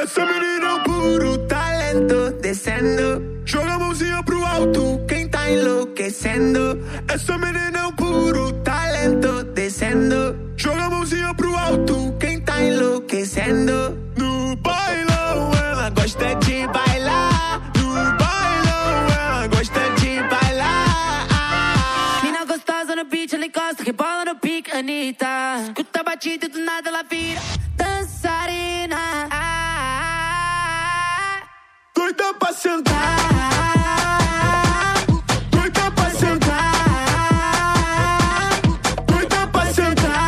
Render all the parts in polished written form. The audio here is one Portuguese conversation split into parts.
Essa menina é um puro talento, descendo. Joga a mãozinha pro alto, quem tá enlouquecendo. Essa menina é um puro talento, descendo. Joga a mãozinha pro alto, quem tá enlouquecendo. No bailão ela gosta de bailar. No bailão ela gosta de bailar. Mina gostosa no beat, ela encosta, rebola no pique, Anitta. Escuta a batida e do nada ela vira dançarina. Doida pra sentar. Doida pra sentar. Doida pra sentar.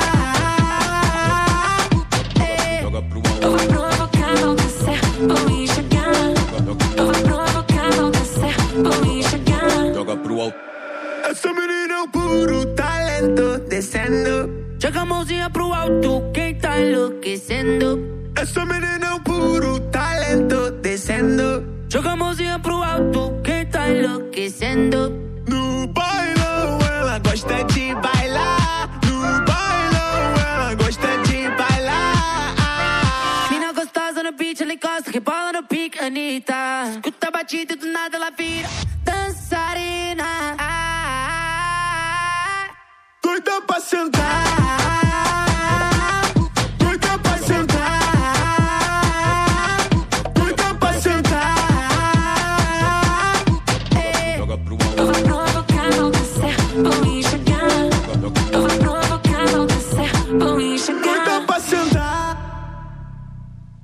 Eu vou provocar, vou descer, vou enxergar. Eu vou provocar, vou descer, vou enxergar. Joga pro alto. Essa menina é um puro talento, descendo. Joga a mãozinha pro alto, quem tá enlouquecendo. Essa menina é um puro talento, descendo. Joga a mãozinha pro alto, quem tá enlouquecendo. No bailão ela gosta de bailar. No bailão ela gosta de bailar. Mina gostosa no beat, ela encosta, rebola no pique, Anitta. Escuta a batida e do nada ela vira dançarina.